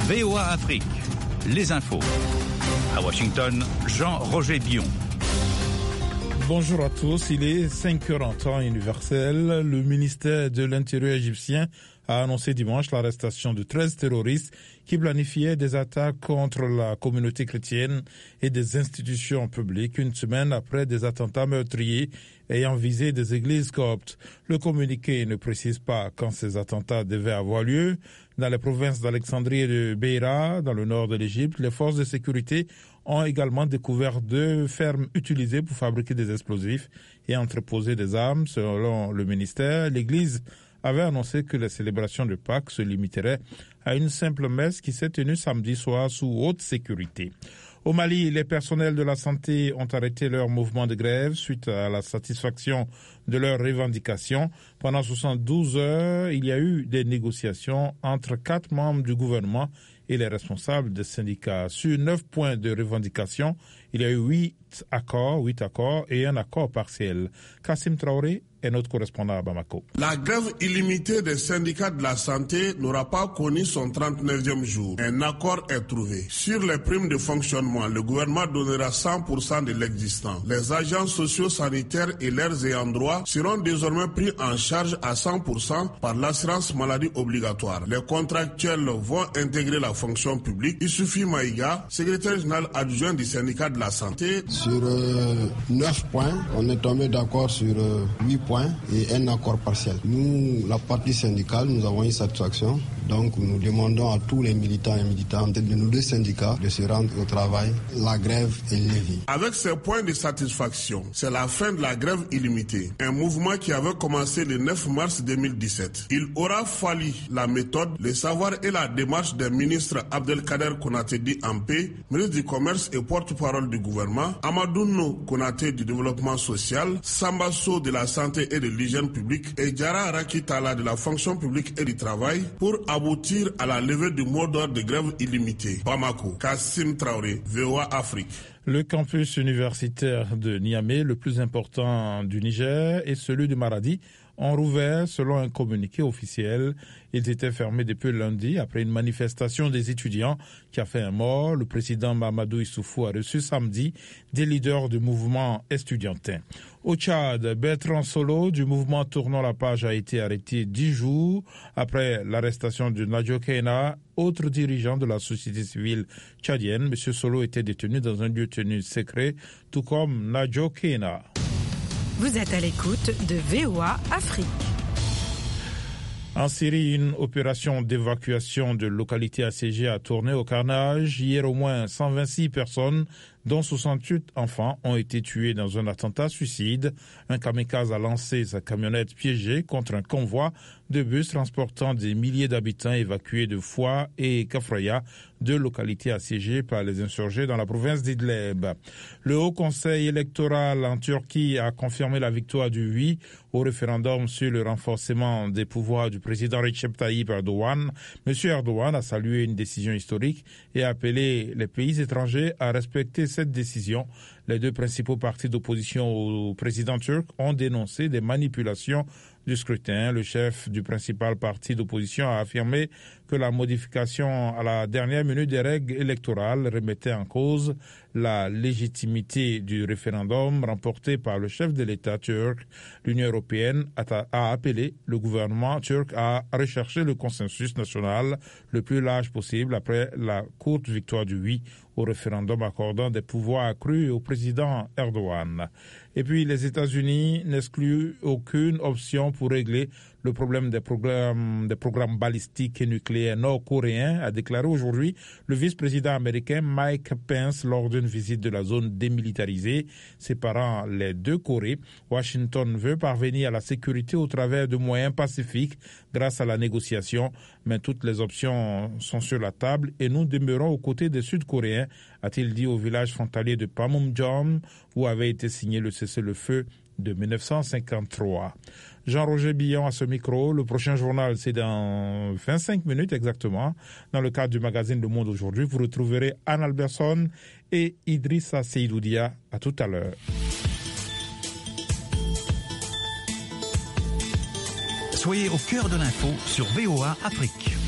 VOA Afrique, les infos. À Washington, Jean-Roger Billon. Bonjour à tous, il est 5h en temps universel. Le ministère de l'Intérieur égyptien a annoncé dimanche l'arrestation de 13 terroristes qui planifiaient des attaques contre la communauté chrétienne et des institutions publiques une semaine après des attentats meurtriers ayant visé des églises coptes. Le communiqué ne précise pas quand ces attentats devaient avoir lieu. Dans les provinces d'Alexandrie et de Beira, dans le nord de l'Égypte, les forces de sécurité ont également découvert 2 fermes utilisées pour fabriquer des explosifs et entreposer des armes. Selon le ministère, l'Église avait annoncé que les célébrations de Pâques se limiteraient à une simple messe qui s'est tenue samedi soir sous haute sécurité. Au Mali, les personnels de la santé ont arrêté leur mouvement de grève suite à la satisfaction de leurs revendications. Pendant 72 heures, il y a eu des négociations entre 4 membres du gouvernement et les responsables des syndicats. Sur 9 points de revendication, il y a eu 8 accords et un accord partiel. Kassim Traoré est notre correspondant à Bamako. La grève illimitée des syndicats de la santé n'aura pas connu son 39e jour. Un accord est trouvé. Sur les primes de fonctionnement, le gouvernement donnera 100% de l'existant. Les agents sociaux sanitaires et leurs ayants droit seront désormais pris en charge à 100% par l'assurance maladie obligatoire. Les contractuels vont intégrer la fonction publique. Issoufy Maïga, secrétaire général adjoint du syndicat de la santé. Sur 9 points, on est tombé d'accord sur 8 points et un accord partiel. Nous, la partie syndicale, nous avons eu satisfaction. Donc nous demandons à tous les militants et militantes de nos 2 syndicats de se rendre au travail. La grève est levée. Avec ces points de satisfaction, c'est la fin de la grève illimitée. Un mouvement qui avait commencé le 9 mars 2017. Il aura fallu la méthode, le savoir et la démarche des ministres Abdelkader Konaté dit Ampé, ministre du Commerce et porte-parole du gouvernement, Amadou Konaté du Développement social, Sambasso de la Santé et de l'Hygiène publique et Diara Rakitala de la Fonction publique et du Travail pour aboutir à la levée du mot d'ordre de grève illimitée. Bamako, Kassim Traoré, VOA Afrique. Le campus universitaire de Niamey, le plus important du Niger, et celui de Maradi ont rouvert selon un communiqué officiel. Ils étaient fermés depuis lundi après une manifestation des étudiants qui a fait un mort. Le président Mahamadou Issoufou a reçu samedi des leaders du mouvement estudiantin. Au Tchad, Bertrand Solo du mouvement Tournons la page a été arrêté 10 jours après l'arrestation de Nadjo Keina, autre dirigeant de la société civile tchadienne. Monsieur Solo était détenu dans un lieu tenu secret, tout comme Nadjo Keina. Vous êtes à l'écoute de VOA Afrique. En Syrie, une opération d'évacuation de localités assiégées a tourné au carnage. Hier, au moins 126 personnes, dont 68 enfants, ont été tués dans un attentat suicide. Un kamikaze a lancé sa camionnette piégée contre un convoi de bus transportant des milliers d'habitants évacués de Foua et Kafraya, 2 localités assiégées par les insurgés dans la province d'Idlib. Le Haut Conseil électoral en Turquie a confirmé la victoire du oui au référendum sur le renforcement des pouvoirs du président Recep Tayyip Erdogan. M. Erdogan a salué une décision historique et a appelé les pays étrangers à respecter cette décision. Les 2 principaux partis d'opposition au président turc ont dénoncé des manipulations du scrutin. Le chef du principal parti d'opposition a affirmé que la modification à la dernière minute des règles électorales remettait en cause la légitimité du référendum remporté par le chef de l'État turc. L'Union européenne a appelé le gouvernement turc à rechercher le consensus national le plus large possible après la courte victoire du oui au référendum accordant des pouvoirs accrus au président Erdogan. Et puis les États-Unis n'excluent aucune option pour régler le problème des programmes balistiques et nucléaires nord-coréens, a déclaré aujourd'hui le vice-président américain Mike Pence lors d'une visite de la zone démilitarisée séparant les 2 Corées. Washington veut parvenir à la sécurité au travers de moyens pacifiques grâce à la négociation, mais toutes les options sont sur la table et nous demeurons aux côtés des Sud-Coréens, a-t-il dit au village frontalier de Panmunjom où avait été signé le cessez-le-feu de 1953. Jean-Roger Billon à ce micro. Le prochain journal, c'est dans 25 minutes exactement. Dans le cadre du magazine Le Monde aujourd'hui, vous retrouverez Anne Alberson et Idrissa Seydoudia. À tout à l'heure. Soyez au cœur de l'info sur VOA Afrique.